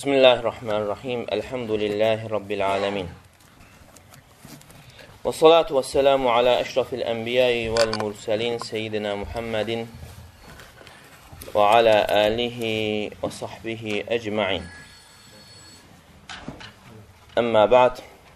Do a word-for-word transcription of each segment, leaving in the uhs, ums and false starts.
Bismillahirrahmanirrahim. Elhamdülillahi Rabbil alemin. Və salatu və selamu ala əşrafil ənbiyayı vəl mursalin seyyidina Muhammedin və ala alihi və sahbihi əcma'in. Əmmə ba'd.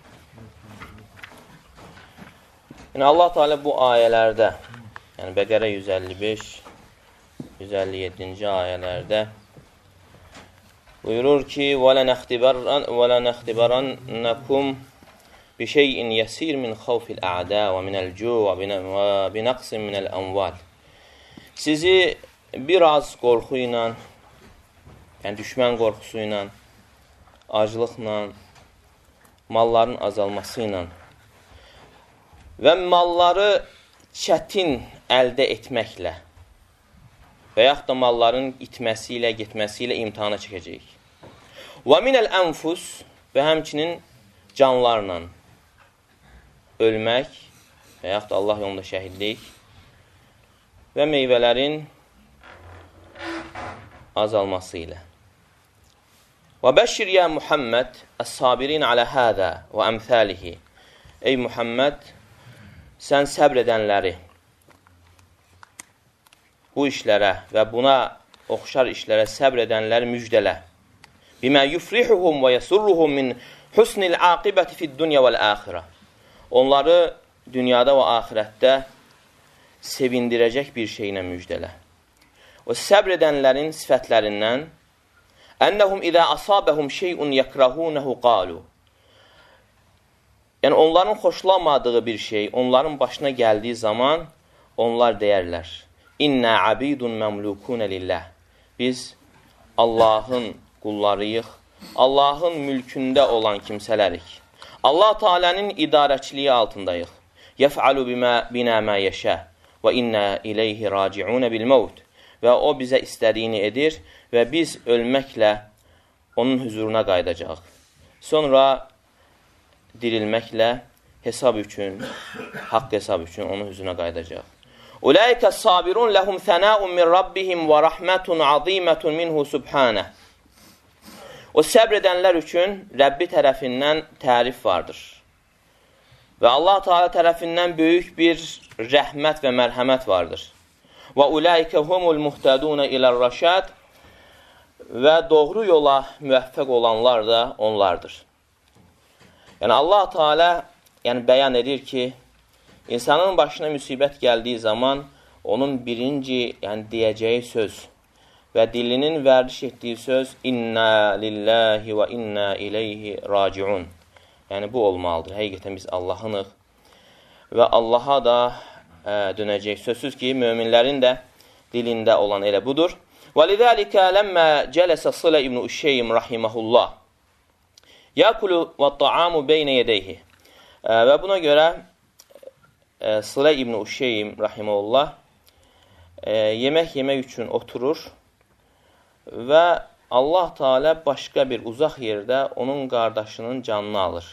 Yəni Allah Teala bu ayələrdə, yəni Bəqərə yüz əlli beş yüz əlli yeddinci ayələrdə buyurur ki: وَلَنَخْتِبَرَنَّكُمْ بِشَيْءٍ يَسِيرٍ مِنْ خَوْفِ الْأَعْدَاءِ وَمِنَ الْجُوعِ وَبِنَقْصٍ مِنَ الْأَمْوَالِ. Sizi biraz qorxu ilə, yəni düşmən qorxusu ilə, acılıqla, malların azalması ilə və malları çətin əldə etməklə və yaxud da malların itməsi ilə, getməsi ilə imtihana çəkəcəyik. Və minəl ənfus və həmçinin canlarla ölmək və yaxud da Allah yolunda şəhidlik və meyvələrin azalması ilə. Və bəşşir ya Muhammed əs-sabirin alə hədə və əmthəlihi. Ey Muhammed, sən səbr edənləri bu işlərə və buna oxşar işlərə səbr edənləri müjdələ. Bimə yufrihuhum və yasurruhum min husnil aqibəti fid-dunya vəl-əxirə. Onları dünyada və axirətdə sevindirəcək bir şeylə müjdələ. O səbr edənlərin sifətlərindən ennəhum izə asabəhum şey'un yakrahunehu qalu. Yəni onların xoşlamadığı bir şey onların başına gəldiyi zaman onlar deyərlər: İnna abidun məmlukunə lillah. Biz Allahın qullarıyıq, Allahın mülkündə olan kimsələrik. Allah Teala'nın idarəçiliyi altındayıq. Yef'alu bina ma yasha və inna ilayhi raci'un bil maut. Və o bizə istədiyini edir və biz ölməklə onun huzuruna qayıdacağıq. Sonra dirilməklə hesab üçün, haqq hesab üçün onun huzuruna qayıdacağıq. Ulaika sabirun lahum sana'un min rabbihim və rahmetun azimetun minhu subhanə. O səbr edənlər üçün Rəbbi tərəfindən tərif vardır. Və Allah Teala tərəfindən böyük bir rəhmət və mərhəmət vardır. Və ulaika humul muhtadun ilar rəşad. Və doğru yola müvəffəq olanlar da onlardır. Yəni Allah Teala yəni bəyan edir ki, İnsanın başına müsibət gəldiyi zaman onun birinci, yəni deyəcəyi söz və dilinin vərdiş etdiyi söz İnna lillahi və inna ileyhi raciun. Yəni bu olmalıdır. Həqiqətən biz Allah'ınıq və Allah'a da ə, dönəcək. Sözsüz ki, möminlərin də dilində olan elə budur. وَلِذَٰلِكَ لَمَّا جَلَسَ صِلَ ibn Üşeym rahiməhullah يَأْكُلُ وَالطَّعَامُ بَيْنَ يَدَيْهِ. Və buna görə Sıla ibn Üşeym rahiməhullah e, yemək yemək üçün oturur və Allah Teala başqa bir uzaq yerdə onun qardaşının canını alır.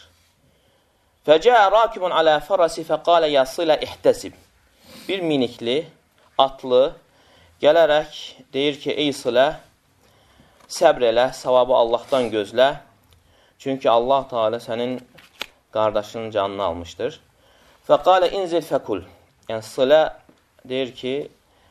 Fəcəə rakibun alə fərasi fəqalə ya Sıla ihtəsib. Bir minikli, atlı gələrək deyir ki, ey Sıla, səbr elə, savabı Allahdan gözlə. Çünki Allah Teala sənin qardaşının canını almışdır. Fəqalə inzil fəkul. Yəni Sıla deyir ki,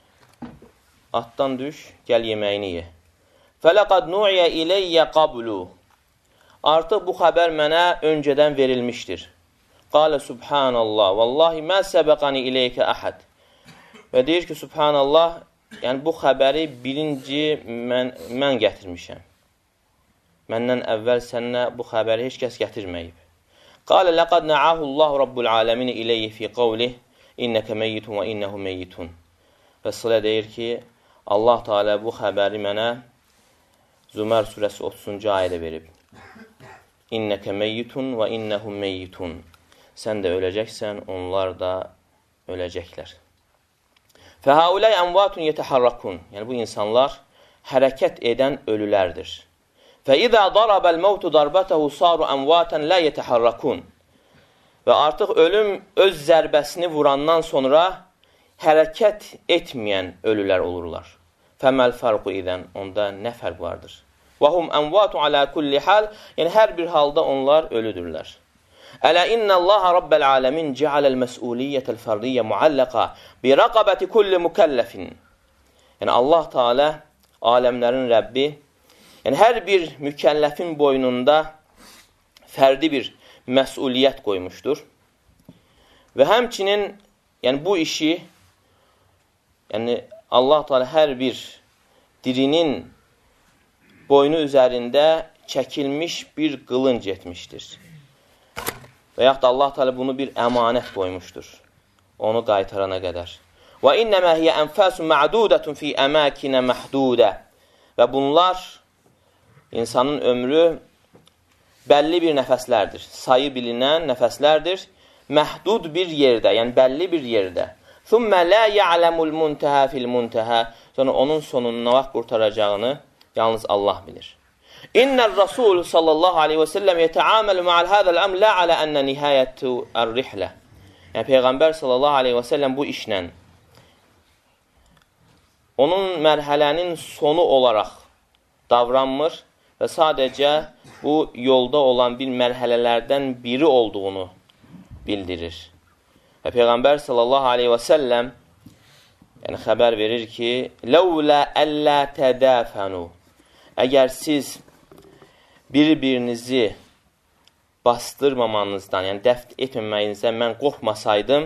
atdan düş, gəl yeməyini ye. Fələqad nu'iyə iləyyə qablu. Artıq bu xəbər mənə öncədən verilmişdir. Qalə subhanallah, vallahi mə səbəqani iləykə əhəd. Və deyir ki, subhanallah, yəni bu xəbəri birinci mən, mən gətirmişəm. Məndən əvvəl sənə bu xəbəri heç kəs gətirməyib. Qalə ləqad nə'ahu Allahu Rabbul aləmin iləyyə fi qavlih innəkə meyyitun və innəhu meyyitun. Və Sıla deyir ki, Allah Teala bu xəbəri mənə Zümər surəsi otuzuncu ayədə verib. İnnəkə meyyitun və innəhum meyyitun. Sən də öləcəksən, onlar da öləcəklər. Fəhəuləy əmvatun yetəharrakun. Yəni bu insanlar hərəkət edən ölülərdir. فَإِذَا ضَرَبَ الْمَوْتُ ضَرْبَتَهُ صَارُ أَمْوَاتًا لَا يَتَحَرَّكُونَ. Və artıq ölüm öz zərbəsini vurandan sonra hərəkət etməyən ölülər olurlar. Fəməl fərqu idən, onda nə fərq vardır? və hum əmvatu alə kulli hal. Yəni, hər bir halda onlar ölüdürlər. Ələ innəllaha rabbel aləmin cəaləl məsuliyyətəl fərdiyyə mualləqa bi rəqabəti kulli mükəlləfin. Yəni, Allah Teala aləmlərin Rəbbi, yəni hər bir mükəlləfin boynunda fərdi bir məsuliyyət qoymuşdur. Və həmçinin, yəni bu işi, yəni Allah Teala hər bir dirinin boynu üzərində çəkilmiş bir qılınc etmişdir. Və yaxud da Allah Teala bunu bir əmanət qoymuşdur, onu qaytarana qədər. Və innəmə hiyə ənfəsun ma'dudətun fi əməkinə məhdudə. Və bunlar, insanın ömrü bəlli bir nəfəslərdir, sayı bilinən nəfəslərdir, məhdud bir yerdə, yəni bəlli bir yerdə. Thumma la ya'lamul muntaha fil muntaha. Sonra onun sonunun nə vaxt qurtaracağını yalnız Allah bilir. İnnər Rasul sallallahu aleyhi və səlləm yətəaməlu ma'al hədəl əmr la alə ənə nihayətu ər-rihlə. Yəni, Peyğəmbər sallallahu aleyhi və səlləm bu işlə onun mərhələnin sonu olaraq davranmır və sadəcə bu yolda olan bir mərhələlərdən biri olduğunu bildirir. Və Peyğəmbər sallallahu aleyhi və səlləm yəni, xəbər verir ki, Ləulə əllə tədəfənu. Əgər siz bir-birinizi bastırmamanızdan, yəni dəft etməməyinizdən mən qorxmasaydım,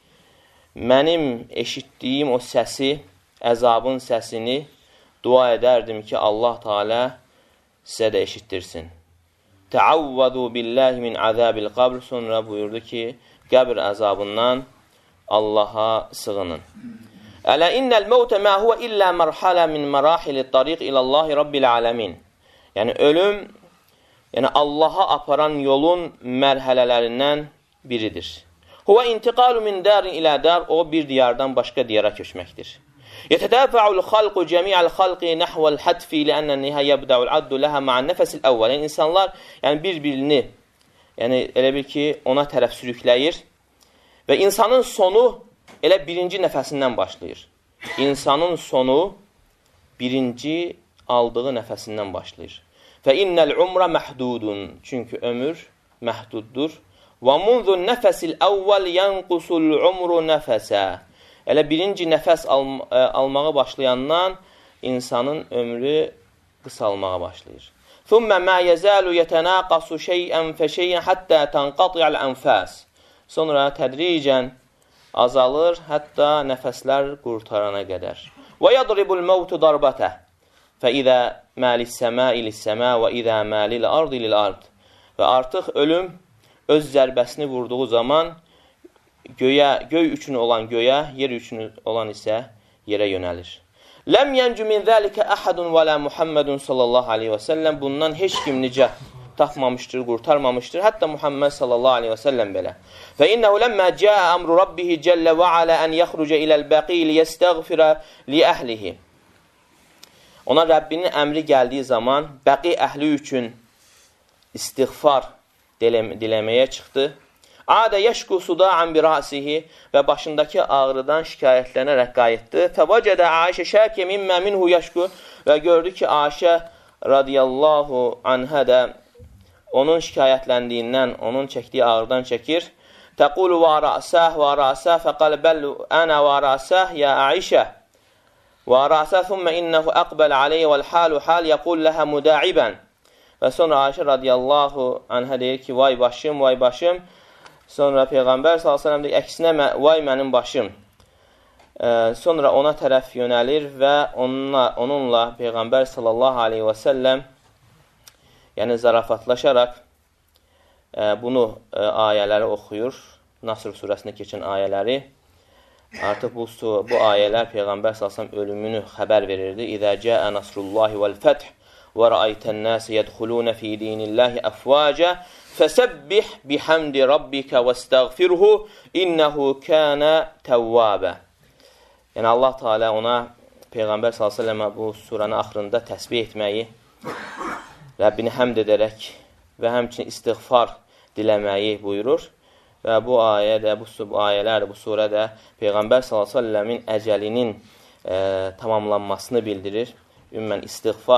mənim eşitdiyim o səsi, əzabın səsini dua edərdim ki, Allah Teala sizə də eşitdirsin. Təavvədu billahi min əzəbil qabr. Sonra buyurdu ki, qəbr əzabından Allaha sığının. Ələ innəl məvtə mə huvə illə mərhalə min mərahili tariq iləllahi rabbil aləmin. Yəni, ölüm, yəni Allaha aparan yolun mərhələlərindən biridir. Huvə intiqalu min dərin ilə dar, o bir diyardan başqa diyara köçməkdir. Yətədəfəul xalqu cəmi'əl xalqi nəhvəl hətfi ləənnə nihə yəbdəul addu ləhə ma'an nəfəsil əvvəl. Yəni, insanlar yəni, bir-birini yəni, elə bil ki, ona tərəf sürükləyir və insanın sonu elə birinci nəfəsindən başlayır. İnsanın sonu birinci aldığı nəfəsindən başlayır. Fə innəl umra məhdudun. Çünki ömür məhduddur. Və munzun nəfəsil əvvəl yənqusul umru nəfəsə. Elə birinci nəfəs al almağa başlayandan insanın ömrü qısalmağa başlayır. Thumma ma yazalu yetanaqasu şey'an fa şey'an hatta tanqati'al anfas. Sonra tədricən azalır, hətta nəfəslər qurtarana qədər. Və yadribul mautu darbata. Fa iza ma lis-sama'i lis-sama və iza ma lil-ardi lil-ard. Və artıq ölüm öz zərbəsini vurduğu zaman göyə, göy üçün olan göyə, yer üçün olan isə yerə yönəlir. Ləm yəncu min zəlikə əhədun və lə Muhammedun sallallahu aleyhi və səlləm. Bundan heç kim nicət tapmamışdır, qurtarmamışdır. Hətta Muhammed sallallahu aleyhi və səlləm belə. Və innəhu ləmmə cəə əmru rabbihi cəllə və alə ən yəxrucə iləl-bəqi liyəstəğfirə li əhlihi. Ona Rəbbinin əmri gəldiyi zaman bəqi əhli üçün istiğfar diləməyə çıxdı. Adə yəşku suda'an bi rasihi və başındakı ağrıdan şikayətlənərək qayıtdı. Fəvəcədə Aişə şəkə mimmə minhu yəşku və gördü ki, Aişə radiyallahu anhə də onun şikayətləndiyindən, onun çəkdiyi ağrıdan çəkir. Təqulu və rəsəh və rəsəh fəqal bəllu ənə və rəsəh ya Aişə və rəsəh thumma innəhu əqbəl aleyyə vəl halu hal yəqul ləhə müdaibən. Və sonra Aişə radiyallahu anhə deyir ki, vay başım, vay başım. Sonra Peyğəmbər sallallahu əleyhi və səlləm deyir, əksinə, vay mənim başım. E, sonra ona tərəf yönəlir və onunla, onunla Peyğəmbər sallallahu əleyhi və səlləm yəni zarafatlaşaraq e, bunu e, ayələri oxuyur. Nasr surəsində keçən ayələri. Artıq bu, bu ayələr Peyğəmbər sallallahu əleyhi və səlləm ölümünü xəbər verirdi. İzə cəə nasrullahi vəl-fəth və rəaytən nəsə yədxulunə fi dinillahi əfvacə fəsəbbih bihamdi rabbikə və istəğfirhu innəhu kənə təvvabə. Yəni Allah Teala ona Peyğəmbər sallallahu əleyhi və səlləm bu surənin axırında təsbih etməyi, Rəbbini həmd edərək və həmçinin istiğfar diləməyi buyurur. Və bu ayə də, bu, bu ayələr, bu surə də Peyğəmbər sallallahu əleyhi və səlləmin əcəlinin e, tamamlanmasını bildirir. Ümumən istiğfar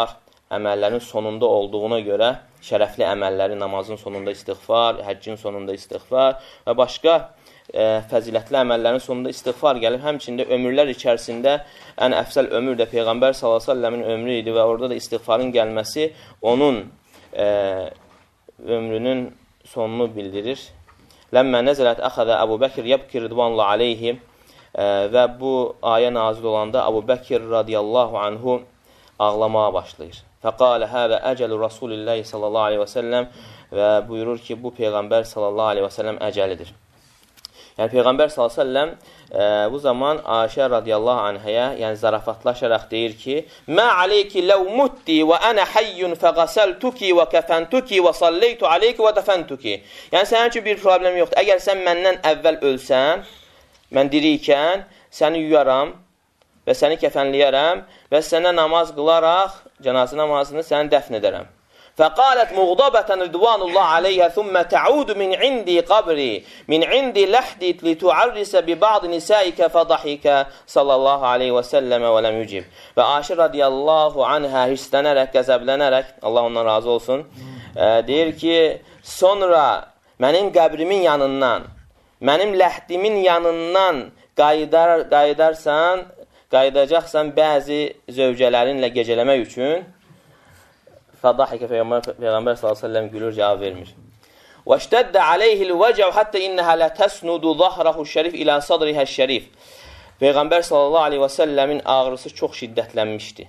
əməllərin sonunda olduğuna görə şərəfli əməlləri namazın sonunda istiğfar, həccin sonunda istiğfar və başqa e, fəzilətli əməllərin sonunda istiğfar gəlir. Həmçində ömürlər içərisində ən əfsəl ömür də Peyğəmbər sallallahu əleyhi və səlləmin ömrü idi və orada da istiğfarın gəlməsi onun e, ömrünün sonunu bildirir. Ləmmə nəzələt əxədə Əbu Bəkir yəbki ridvanullah aleyhi e, və bu ayə nazil olanda Əbu Bəkir radiyallahu anhu ağlamağa başlayır. Fəqalə həvə əcəlu Rasulillahi sallallahu aleyhi və səlləm və buyurur ki, bu Peyğəmbər sallallahu aleyhi və səlləm əcəlidir. Yəni, Peyğəmbər sallallahu aleyhi və səlləm e, bu zaman Ayşə radiyallahu anhəyə, yəni zarafatlaşaraq deyir ki, Mə aleyki ləv mutti və ənə həyyun fəqəsəltuki və kəfəntuki və salleytu aleyki və dəfəntuki. Yəni, sənin üçün bir problem yoxdur. Əgər sən məndən əvvəl ölsən, mən dirikən, səni yuyaram və səni kəfənləyərəm və sənə namaz qılaraq cənazə namazını səni dəfn edərəm. Fəqalət muğdabətən ridvanullah aleyhə thumma təudu min indi qabri min indi ləhdi li tuarrisə bi ba'd nisəikə fədahikə sallallahu aleyhi və səlləmə və ləm yücib. Və Ayşə radiyallahu anhə hirslənərək, qəzəblənərək, Allah ondan razı olsun, e, deyir ki, sonra mənim qəbrimin yanından, mənim ləhdimin yanından qaydar, qaydarsan, qaydacaqsan bəzi zövcələrinlə gecələmək üçün, fədahikə Peyğəmbər, Peyğəmbər sallallahu aleyhi və səlləm gülür, cavab vermir. وَاشْتَدَّ عَلَيْهِ الْوَجَعُ حَتَّى إِنَّهَا لَتَسْنُدُ ظَهْرَهُ الشَّرِيفِ إِلَى صَدْرِهَا الشَّرِيفِ. Peyğəmbər sallallahu aleyhi və səlləmin ağrısı çox şiddətlənmişdi.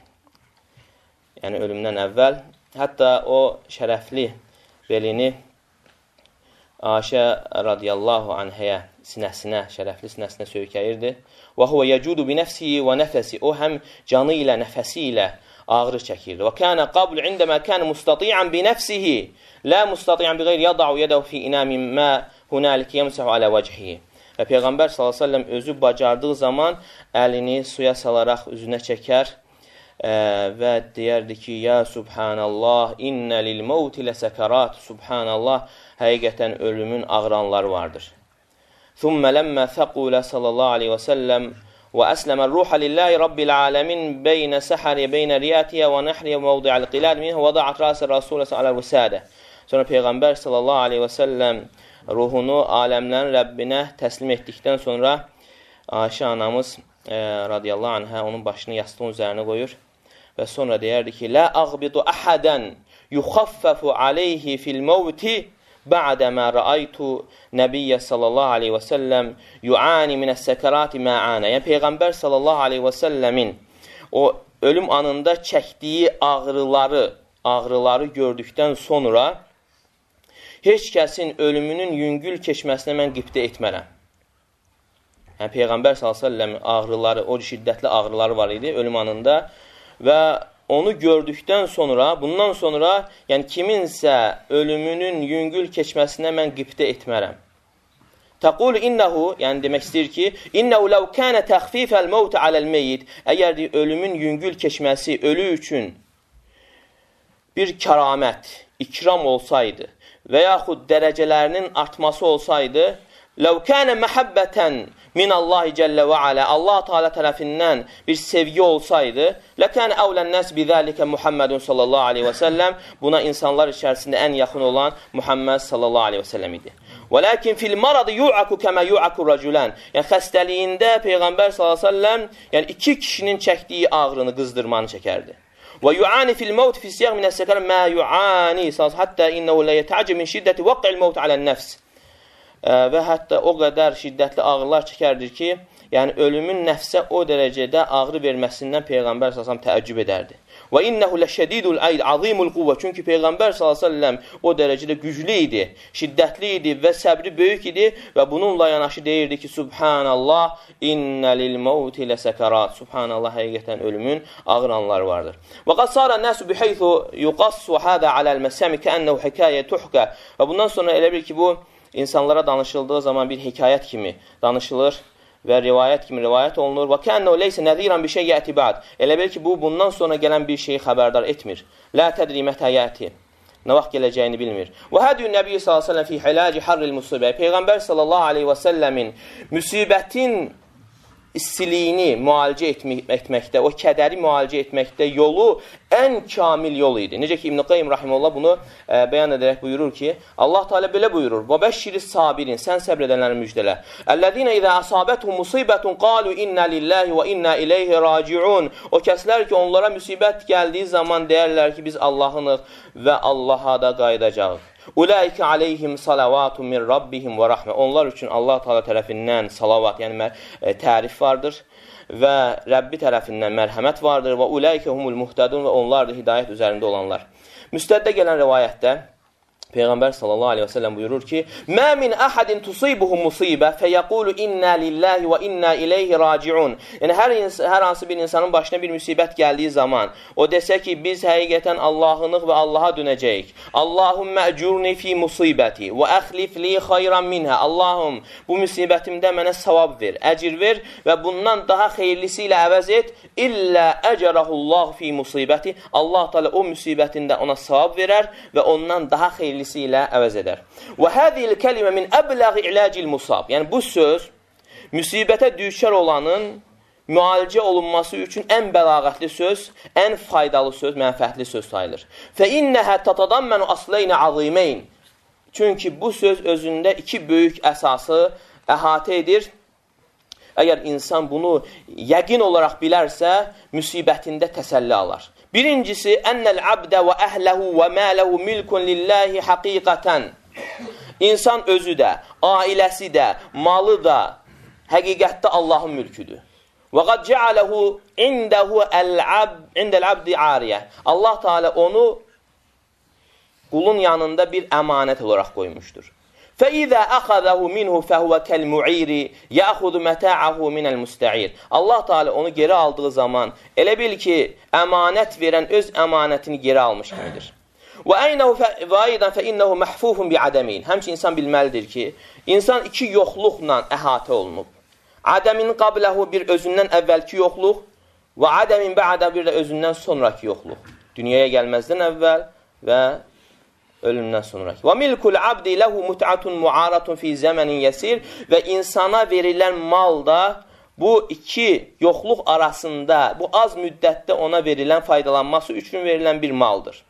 Yəni, ölümdən əvvəl. Hətta o şərəfli belini Ayşə radiyallahu anhəyə sinəsinə, şərəfli sinəsinə söykəyirdi. Və huvə yəcudu bi nəfsihi və nəfəsi. O həm canı ilə, nəfəsi ilə ağrı çəkirdi. Və kənə qabl indəmə kənə mustati'an bi nəfsihi, lə mustati'an bi qeyri yada'u yədəu fi inəmin mə hunəlik yəmsəhu alə vəchihi. Və Peyğəmbər sallallahu aleyhi və səlləm özü bacardığı zaman əlini suya salaraq üzünə çəkər ə, və deyərdi ki, ya subhanallah, innə lil mevti ləsəkərat, subhanallah, həqiqətən ölümün ağranları vardır. ثم لما ثقل صلى الله عليه وسلم وأسلم الروح لله رب العالمين بين سحر بين رياتها ونحر موضع القلال منه وضعت رأس الرسول على الوسادة. Sonra Peyğəmbər sallallahu aleyhi və səlləm ruhunu aləmlərin Rəbbinə təslim etdikdən sonra Ayşə anamız e, radiyallahu anhə onun başını yastığın üzərinə qoyur və sonra deyərdi ki, Lə ağbidu əhədən yuxaffəfu aleyhi fil mevti Ba'dəmə rəaytu Nəbiyyə sallallahu aleyhi və səlləm yuani minəs səkərati mə'anə. Yəni, Peyğəmbər sallallahu aleyhi və səlləmin o ölüm anında çəkdiyi ağrıları, ağrıları gördükdən sonra heç kəsin ölümünün yüngül keçməsinə mən qibtə etmərəm. Yəni, Peyğəmbər sallallahu aleyhi və səlləmin ağrıları, o şiddətli ağrıları var idi ölüm anında və onu gördükdən sonra, bundan sonra, yəni kiminsə ölümünün yüngül keçməsinə mən qibtə etmərəm. Təqul innəhu, yəni demək istəyir ki, innəhu ləv kənə təxfifəl mevti aləl-meyyid, əgər deyir, ölümün yüngül keçməsi ölü üçün bir kəramət, ikram olsaydı və yaxud dərəcələrinin artması olsaydı, ləv kənə məhəbbətən minallahi cəllə və alə, Allah Teala tərəfindən bir sevgi olsaydı, ləkən əvlən nəs bizəlikə Muhammedun sallallahu aleyhi və səlləm, buna insanlar içərisində ən yaxın olan Muhammed sallallahu aleyhi və səlləm idi. Və ləkin fil maradı yu'aku kəmə yu'aku rəculən, yəni xəstəliyində Peyğəmbər sallallahu aleyhi və səlləm, yəni iki kişinin çəkdiyi ağrını, qızdırmanı çəkərdi. Və yu'ani fil mevt fi siyaq minəs səkər mə yu'ani, həttə innəhu lə yətəcə min şiddəti vəq'il mevt alən nəfs. Və hətta o qədər şiddətli ağrılar çəkərdir ki, yəni ölümün nəfsə o dərəcədə ağrı verməsindən Peyğəmbər sallallahu əleyhi və səlləm təəccüb edərdi. Və innehu ləşədidul ayd azimul quvvə, çünki Peyğəmbər sallallahu əleyhi və səlləm o dərəcədə güclü idi, şiddətli idi və səbri böyük idi və bununla yanaşı deyirdi ki, Subhanallah, innə lil mevti ləsəkərat, Subhanallah, həqiqətən ölümün ağır anları vardır. Və qad sara nəsu bihaythu yuqassu hada aləl məsəmi kənnəhu hikayə tuhkə, və bundan sonra elə bir ki, bu insanlara danışıldığı zaman bir hekayət kimi danışılır və rivayət kimi rivayət olunur. Və kənnəhu leysə nəziran bir şey yəti ba'd. Elə bil ki, bu bundan sonra gələn bir şeyi xəbərdar etmir. Lə tədri mətə yəti. Nə vaxt gələcəyini bilmir. Və hədiyyə Nəbi sallallahu əleyhi və səlləm fi hilaci harril musibə. Peyğəmbər sallallahu əleyhi və səlləmin müsibətin istiliyini müalicə etməkdə, o kədəri müalicə etməkdə yolu ən kamil yol idi. Necə ki, İbn-i Qayyim Rahimullah bunu e, bəyan edərək buyurur ki, Allah Teala belə buyurur: "Və sabirin, sən səbr edənləri müjdələ. Ellezine iza asabatuhum musibetun qalu inna lillahi və inna ilayhi raciun." O kəslər ki, onlara müsibət gəldiyi zaman deyərlər ki, biz Allah'ınıq və Allah'a da qayıdacağıq. Ulaika aleyhim salavatun min rabbihim və rahme. Onlar üçün Allah Teala tərəfindən salavat, yəni e, tərif vardır və Rəbbi tərəfindən mərhəmət vardır və ulaika humul muhtadun və onlar da hidayət üzərində olanlar. Müstəddə gələn rivayətdə Peyğəmbər sallallahu aleyhi və səlləm buyurur ki: "Mə min ahadin tusibuhu musibə feyəqulu inna lillahi və inna ileyhi raciun." Yəni hər hər hansı bir insanın başına bir müsibət gəldiyi zaman o desə ki, biz həqiqətən Allah'ınıq və Allah'a dönəcəyik. Allahummə əcurni fi musibəti və əxlif li xayran minhə. Allahım, bu müsibətimdə mənə savab ver, əcir ver və bundan daha xeyirlisi ilə əvəz et. İllə əcərəhullahu fi musibəti. Allah Teala o müsibətində ona savab verər və ondan daha xeyirlisi ilə əvəz edər. Və hədiyil kəlimə min əbləği iləcil musab. Yəni bu söz müsibətə düşər olanın müalicə olunması üçün ən bəlağətli söz, ən faydalı söz, mənfəətli söz sayılır. Fə innəhə tatadammenu asleynə azimeyn. Çünki bu söz özündə iki böyük əsası əhatə edir. Əgər insan bunu yəqin olaraq bilərsə, müsibətində təsəlli alar. Birincisi, ennel abdə və əhləhu və mələhu milkun lillahi haqiqətən. İnsan özü də, ailəsi də, malı da həqiqətdə Allahın mülküdür. Və qad cəaləhu indəhu indəl abdi ariyə. Allah Teala onu qulun yanında bir əmanət olaraq qoymuşdur. فَإِذَا أَخَذَهُ مِنْهُ فَهُوَ كَالْمُعِيرِ يَأْخُذُ مَتَاعَهُ مِنَ الْمُسْتَعِيرِ. Allah Teala onu geri aldığı zaman elə bil ki, əmanət verən öz əmanətini geri almış kimidir. وَاَيْدًا فَإِنَّهُ مَحْفُوفٌ بِعَدَمِينَ. Həmçin insan bilməlidir ki, insan iki yoxluqla əhatə olunub. Adəmin qabləhu bir özündən əvvəlki yoxluq və adəmin bə'də bir də özündən sonraki yoxluq. Dünyaya gəlməzdən əvvəl və ölümdən sonraki. Və milkul abdi lehu mut'atun mu'aratun fi zamanin yasir. Və insana verilən mal da bu iki yoxluq arasında, bu az müddətdə ona verilən, faydalanması üçün verilən bir maldır.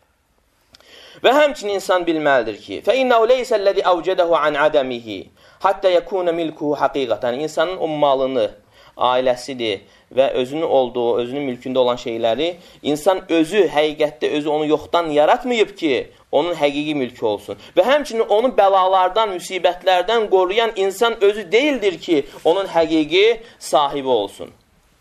Və həmçinin insan bilməlidir ki, فَإِنَّهُ لَيْسَ الَّذِي أَوْجَدَهُ عَنْ عَدَمِهِ حَتَّى يَكُونَ مِلْكُهُ حَقِيقَةً. İnsanın o malını, ailəsidir və özünün olduğu, özünün mülkündə olan şeyləri insan özü, həqiqətdə özü onu yoxdan yaratmayıb ki, onun həqiqi mülkü olsun. Və həmçinin onu bəlalardan, müsibətlərdən qoruyan insan özü deyildir ki, onun həqiqi sahibi olsun.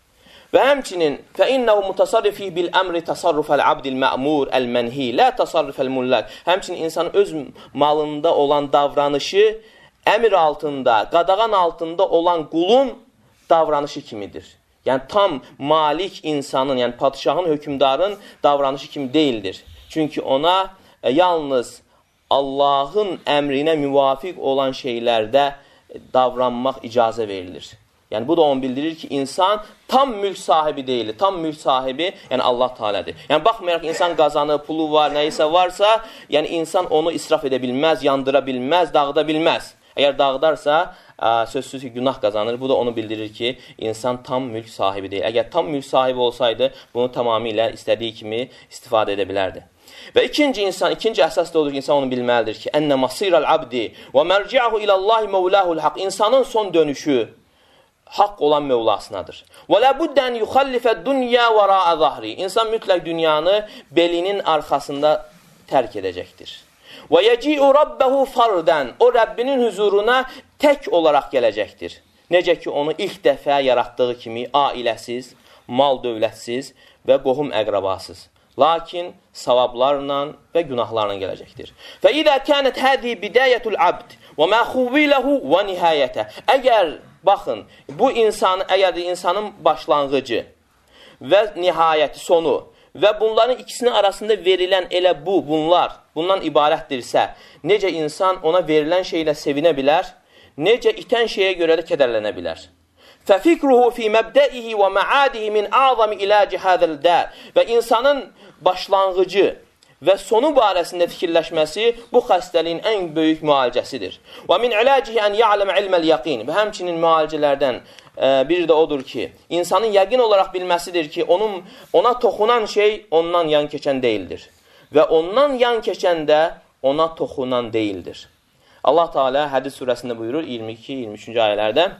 Və həmçinin فَإِنَّهُ مُتَصَرِّفِهِ بِالْأَمْرِ تَصَرُّفَ الْعَبْدِ الْمَأْمُورِ الْمَنْهِ لَا تَصَرُّفَ الْمُلَّكِ. Həmçinin insanın öz malında olan davranışı əmr altında, qadağan altında olan qulun davranışı kimidir. Yəni tam malik insanın, yəni padişahın, hökümdarın davranışı kimi deyildir. Çünki ona e, yalnız Allahın əmrinə müvafiq olan şeylərdə davranmaq icazə verilir. Yəni bu da onu bildirir ki, insan tam mülk sahibi deyil. Tam mülk sahibi, yəni Allah Teala'dır. Yəni baxmayaraq insan qazanı, pulu var, nəyisə varsa, yəni insan onu israf edə bilməz, yandıra bilməz, dağıda bilməz. Əgər dağıdarsa, ə, sözsüz ki, günah qazanır. Bu da onu bildirir ki, insan tam mülk sahibi deyil. Əgər tam mülk sahibi olsaydı, bunu tamamilə istədiyi kimi istifadə edə bilərdi. Və ikinci insan, ikinci əsas da odur ki, insan onu bilməlidir ki, ənnə masiral abdi və mərci'ahu ilallahi mevlahul haq. İnsanın son dönüşü haqq olan Mevlasınadır. Və la buddən yuxallifə dünya vəra'a zahri. İnsan mütləq dünyanı belinin arxasında tərk edəcəkdir. Və yeci'u rabbəhu fardən. O Rəbbinin huzuruna tək olaraq gələcəkdir. Necə ki, onu ilk dəfə yaratdığı kimi ailəsiz, mal dövlətsiz və qohum əqrabasız. Lakin savablarla və günahlarla gələcəkdir. Fə idə kənət hədi bidayətul abd və mə xuvviləhu və nihayətə. Əgər, baxın, bu insanı, əgər insanın başlanğıcı və nihayəti, sonu və bunların ikisinin arasında verilən elə bu, bunlar, bundan ibarətdirsə, necə insan ona verilən şeylə sevinə bilər, necə itən şeyə görə də kədərlənə bilər. فَفِكْرُهُ فِي مَبْدَئِهِ وَمَعَادِهِ مِنْ أَعْظَمِ إِلَاجِ هَذَا الْدَارِ. Və insanın başlanğıcı və sonu barəsində fikirləşməsi bu xəstəliyin ən böyük müalicəsidir. Və min ilacihi an ya'lama ilmel yaqin. Və həmçinin müalicələrdən e, biri də odur ki, insanın yəqin olaraq bilməsidir ki, onun ona toxunan şey ondan yan keçən deyildir. Və ondan yan keçən də ona toxunan deyildir. Allah Teala Hədid surəsində buyurur iyirmi iki iyirmi üçüncü ayələrdə: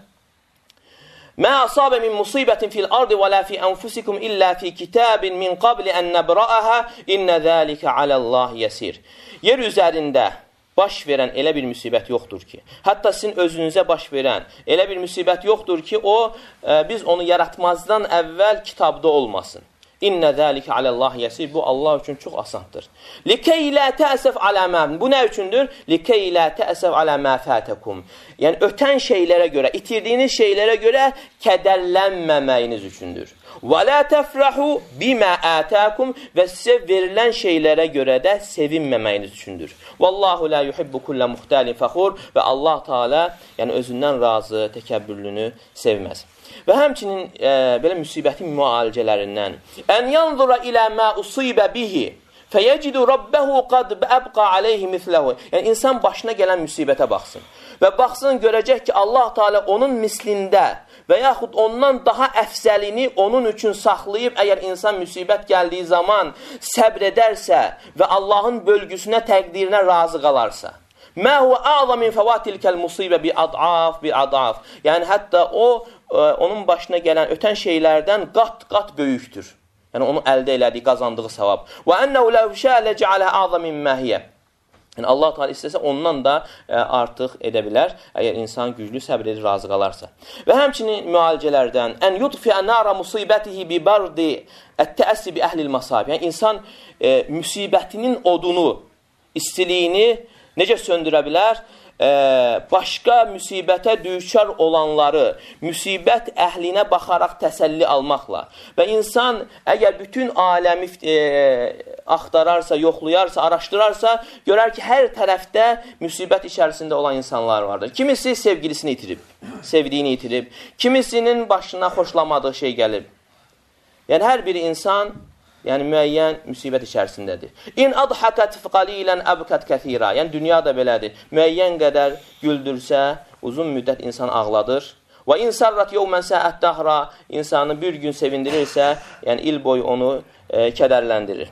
"Mə asabə min musibətin fil ardı və la fi anfusikum illə fi kitabin min qabli an nabra'aha inna zalika alallahi yasir." Yer üzərində baş verən elə bir müsibət yoxdur ki, hətta sizin özünüzə baş verən elə bir müsibət yoxdur ki, o e, biz onu yaratmazdan əvvəl kitabda olmasın. İnne zâlike alallâhi yesir. Bu Allah üçün çox asandır. Likey la ta'sef ala ma. Bu nə üçündür? Likey la ta'sef ala ma fatakum. Yəni ötən şeylərə görə, itirdiyiniz şeylərə görə kədərlənməməyiniz üçündür. Və la tefrahu bima atakum və sizə verilən şeylərə görə də sevinməməyiniz üçündür. Vallahu la yuhibbu kulla muhtalin fakhur və Allah Teala yəni özündən razı, təkəbbürlünü sevməz. Və həmçinin e, belə müsibətin müalicələrindən ən yanzura ilə mə usibə bihi fəyəcidu rabbəhu qad əbqa aleyhi misləhu. Yəni insan başına gələn müsibətə baxsın və baxsın görəcək ki, Allah Teala onun mislində və yaxud ondan daha əfzəlini onun üçün saxlayıb, əgər insan müsibət gəldiyi zaman səbr edərsə və Allahın bölgüsünə, təqdirinə razı qalarsa. Mə huvə a'zam min fəvatilkəl musibə bi ad'af bi ad'af. Yəni hətta o onun başına gələn ötən şeylərdən qat-qat böyükdür. Yəni onu əldə elədiyi, qazandığı savab. Və ennəhu ləv şəə ləcəalə a'zam mimmə hiyə. Yəni Allah Teala istəsə ondan da ə, artıq edə bilər, əgər insan güclü səbr edir, razı qalarsa. Və həmçinin müalicələrdən ən yudfi'a nara musibətihi bi bardi ət-təəssi bi əhlil masab. Yəni insan ə, müsibətinin odunu, istiliyini necə söndürə bilər? Ee, başqa müsibətə düçar olanları müsibət əhlinə baxaraq təsəlli almaqla və insan əgər bütün aləmi e, axtararsa, yoxlayarsa, araşdırarsa, görər ki, hər tərəfdə müsibət içərisində olan insanlar vardır. Kimisi sevgilisini itirib, sevdiyini itirib, kimisinin başına xoşlamadığı şey gəlib. Yəni hər bir insan yəni müəyyən müsibət içərisindədir. İn adhakat qalilən abkat kəthira. Yəni dünya da belədir. Müəyyən qədər güldürsə, uzun müddət insan ağladır. Və in sarrat yawman sa'at dahra. İnsanı bir gün sevindirirsə, yəni il boyu onu e, kədərləndirir.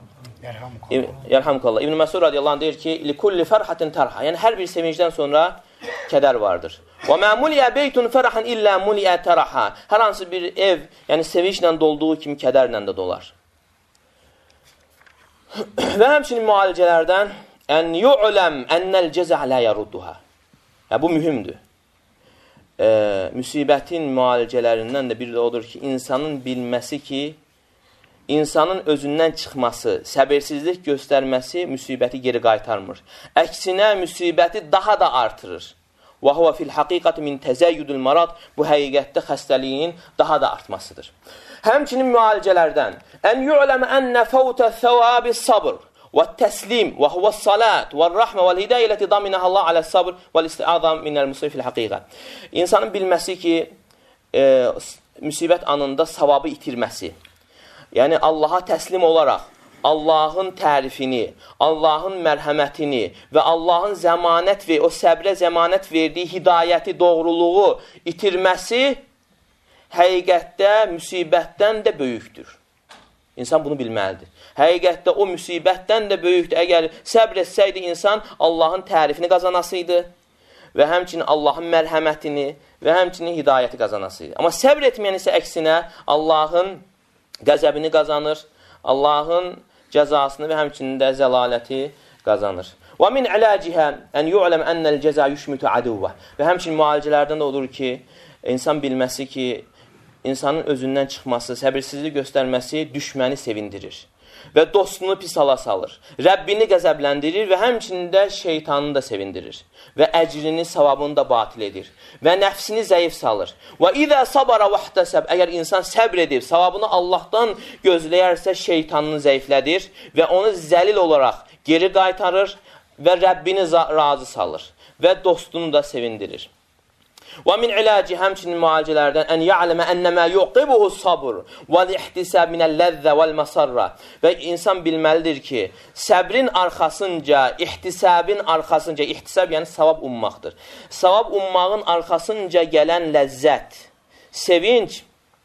Yerhamkallah. İbn Məsud radiyallahu anh deyir ki, li kulli farhatin tarha. Yəni hər bir sevincdən sonra kədər vardır. Və mə muliyə beytun fərhan illə muliyə taraha. Hər hansı bir ev, yəni sevinclə dolduğu kimi kədərlə də dolar. Və həmçinin müalicələrdən ən yu'ləm ennəl cəzə lə yarudduha. Yəni, bu mühümdür. E, müsibətin müalicələrindən də biri də odur ki, insanın bilməsi ki, insanın özündən çıxması, səbirsizlik göstərməsi müsibəti geri qaytarmır. Əksinə, müsibəti daha da artırır. Və huvə fil haqiqati min təzəyyüdül marad. Bu həqiqətdə xəstəliyin daha da artmasıdır. Həmçinin müalicələrdən ən yu'ləmə ənnə fəvtə thəvabi sabr və təslim və huvə salat və rəhmə və hidayələti daminə Allah alə sabr və isti'adam minəl musib fil haqiqə. İnsanın bilməsi ki, e, müsibət anında savabı itirməsi, yəni Allaha təslim olaraq Allahın tərifini, Allahın mərhəmətini və Allahın zəmanət və o səbrə zəmanət verdiyi hidayəti, doğruluğu itirməsi həqiqətdə müsibətdən də böyükdür. İnsan bunu bilməlidir. Həqiqətdə o müsibətdən də böyükdür. Əgər səbr etsəydi insan Allahın tərifini qazanasıydı və həmçinin Allahın mərhəmətini və həmçinin hidayəti qazanasıydı. Amma səbr etməyən isə əksinə Allahın qəzəbini qazanır, Allahın cəzasını və həmçinin də zəlaləti qazanır. Və min ilacihə ən yu'ləm ennəl cəza yüşmütü aduvvə. Və həmçinin müalicələrdən də odur ki, insan bilməsi ki, insanın özündən çıxması, səbirsizlik göstərməsi düşməni sevindirir və dostunu pis hala salır. Rəbbini qəzəbləndirir və həmçində şeytanını da sevindirir və əcrini, savabını da batil edir və nəfsini zəif salır. Və izə sabara vahdəsəb, əgər insan səbr edir, savabını Allahdan gözləyərsə şeytanını zəiflədir və onu zəlil olaraq geri qaytarır və Rəbbini razı salır və dostunu da sevindirir. Və min ilaci həmçinin müalicələrdən ən ya'ləmə ennəmə yuqibuhu sabr vəl-ihtisab minəl-ləzzə vəl-məsarra. Və insan bilməlidir ki, səbrin arxasınca, ihtisabın arxasınca, ihtisab yəni savab ummaqdır. Savab ummağın arxasınca gələn ləzzət, sevinç,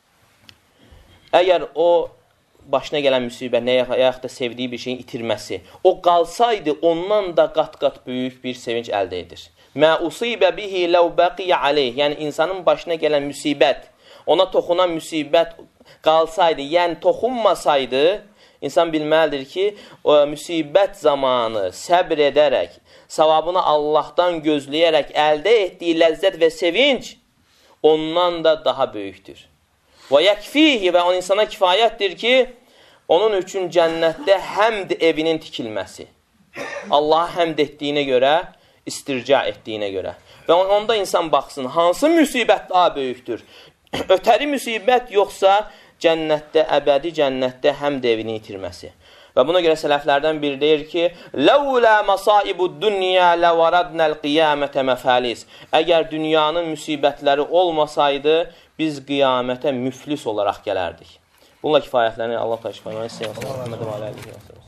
əgər o başına gələn müsibət, nə yaxud da sevdiyi bir şeyin itirməsi, o qalsaydı, ondan da qat-qat böyük bir sevinç əldə edir. Mə usibə bihi ləv bəqiyyə aleyh. Yəni, insanın başına gələn müsibət, ona toxunan müsibət qalsaydı, yəni toxunmasaydı, insan bilməlidir ki, o müsibət zamanı səbr edərək, savabını Allahdan gözləyərək əldə etdiyi ləzzət və sevinç ondan da daha böyükdür. Və yəkfihi və o insana kifayətdir ki, onun üçün cənnətdə həmd evinin tikilməsi. Allaha həmd etdiyinə görə, istirca etdiyinə görə. Və onda insan baxsın, hansı müsibət daha böyükdür? Ötəri müsibət yoxsa cənnətdə, əbədi cənnətdə həmd evini itirməsi. Və buna görə sələflərdən biri deyir ki, لَوْلَا مَصَائِبُ الدُّنْيَا لَوَرَدْنَا الْقِيَامَةَ مَفَالِسِ. Əgər dünyanın müsibətləri olmasaydı, biz qiyamətə müflis olaraq gələrdik. Bununla kifayətlənir. Allah təşkil etsin.